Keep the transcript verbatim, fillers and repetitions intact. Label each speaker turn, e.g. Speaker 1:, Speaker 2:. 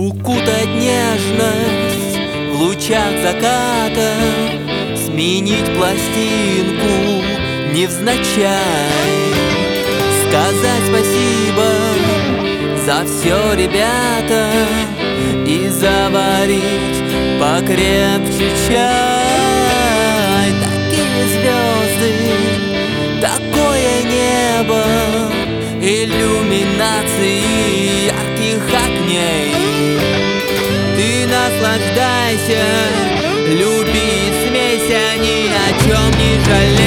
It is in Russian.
Speaker 1: Укутать нежность в лучах заката, сменить пластинку невзначай, сказать спасибо за все, ребята, и заварить покрепче чай. Такие звезды, такое небо, иллюминации ярких огней. Ты наслаждайся, люби, смейся, ни о чем не жалей.